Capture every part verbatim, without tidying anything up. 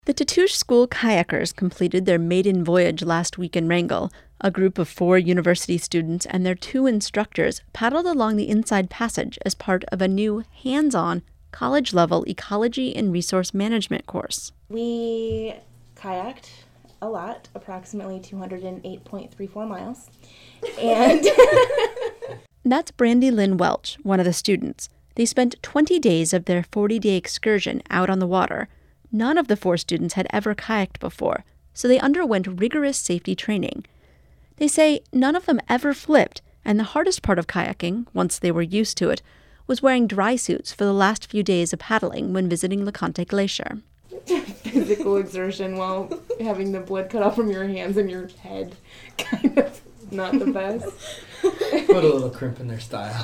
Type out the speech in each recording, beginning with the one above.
The Tatoosh School kayakers completed their maiden voyage last week in Wrangell. A group of four university students and their two instructors paddled along the Inside Passage as part of a new, hands-on, college-level ecology and resource management course. We kayaked a lot, approximately two hundred eight point three four miles. And That's Brandy Lynn Welch, one of the students. They spent twenty days of their forty-day excursion out on the water. None of the four students had ever kayaked before, so they underwent rigorous safety training. They say none of them ever flipped, and the hardest part of kayaking, once they were used to it, was wearing dry suits for the last few days of paddling when visiting LeConte Glacier. Physical exertion while having the blood cut off from your hands and your head. Kind of not the best. Put a little crimp in their style,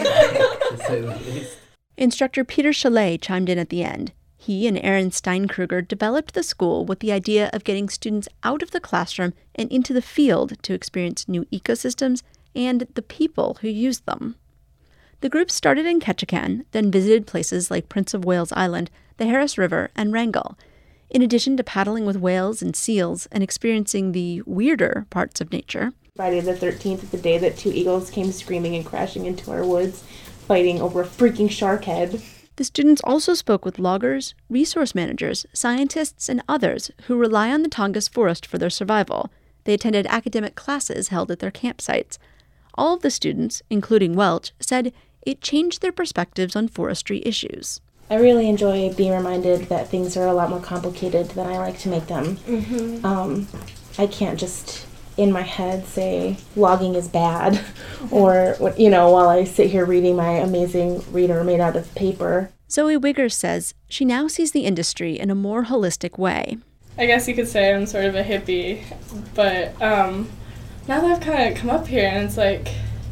to say the least. Instructor Peter Chalet chimed in at the end. He and Aaron Steinkruger developed the school with the idea of getting students out of the classroom and into the field to experience new ecosystems and the people who use them. The group started in Ketchikan, then visited places like Prince of Wales Island, the Harris River, and Wrangell. In addition to paddling with whales and seals and experiencing the weirder parts of nature. Friday the thirteenth is the day that two eagles came screaming and crashing into our woods, fighting over a freaking shark head. The students also spoke with loggers, resource managers, scientists, and others who rely on the Tongass forest for their survival. They attended academic classes held at their campsites. All of the students, including Welch, said it changed their perspectives on forestry issues. I really enjoy being reminded that things are a lot more complicated than I like to make them. Mm-hmm. Um, I can't just, in my head, say logging is bad, or, you know, while I sit here reading my amazing reader made out of paper. Zoe Wiggers says she now sees the industry in a more holistic way. I guess you could say I'm sort of a hippie, but um, now that I've kind of come up here, and it's like,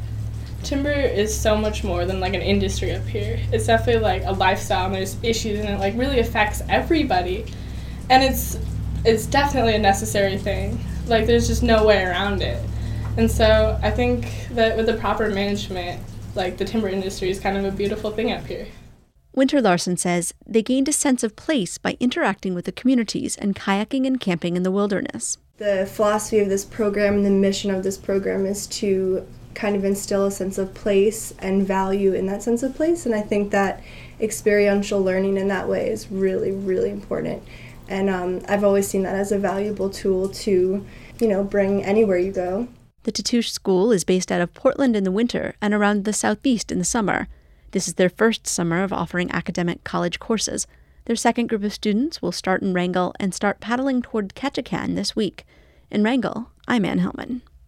timber is so much more than like an industry up here. It's definitely like a lifestyle, and there's issues, and it like really affects everybody. And it's it's definitely a necessary thing. Like there's just no way around it. And so I think that with the proper management, like the timber industry is kind of a beautiful thing up here. Winter Larson says they gained a sense of place by interacting with the communities and kayaking and camping in the wilderness. The philosophy of this program and the mission of this program is to kind of instill a sense of place and value in that sense of place, and I think that experiential learning in that way is really, really important. And um, I've always seen that as a valuable tool to, you know, bring anywhere you go. The Tatoosh School is based out of Portland in the winter and around the southeast in the summer. This is their first summer of offering academic college courses. Their second group of students will start in Wrangell and start paddling toward Ketchikan this week. In Wrangell, I'm Ann Hellman.